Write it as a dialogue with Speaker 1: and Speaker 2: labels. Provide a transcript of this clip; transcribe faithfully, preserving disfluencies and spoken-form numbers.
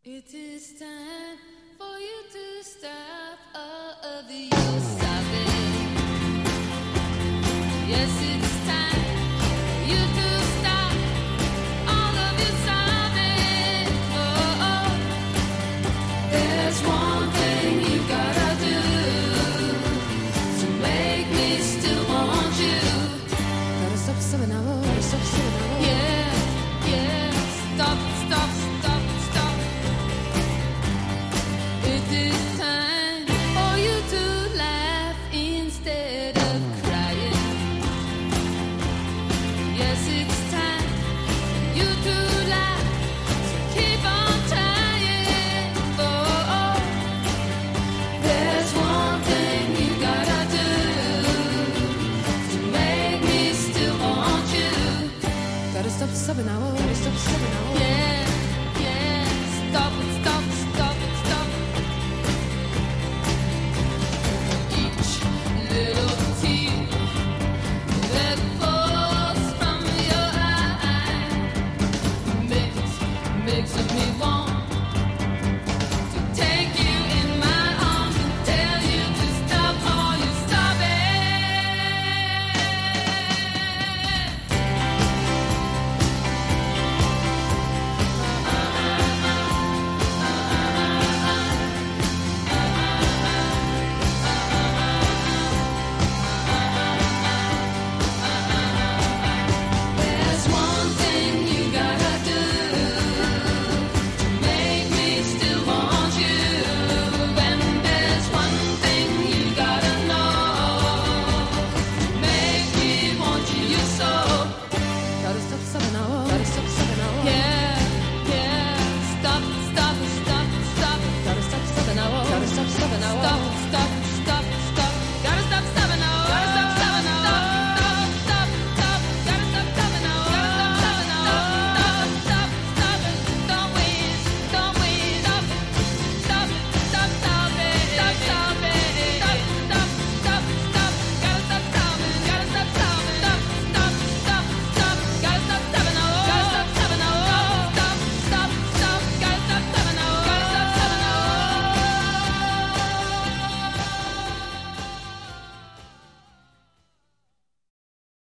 Speaker 1: It is time for you to stop all of your stopping. Yes, it's time for you to stop all of your stopping. Oh, oh. There's one thing you gotta do to make me still want you. Gotta stop stopping now, stop stopping now. Yeah, yeah, stop, stop, stop, stop. It is time for you to laugh instead of crying. Yes, it's time for you to laugh, so keep on trying. Oh, oh. There's one thing you gotta do to make me still want you. Gotta stop stopping now, gotta stop stopping now. Yeah, yeah, stop it, stop it, stop it, stop it. Each little tear that falls from your eye makes, makes me want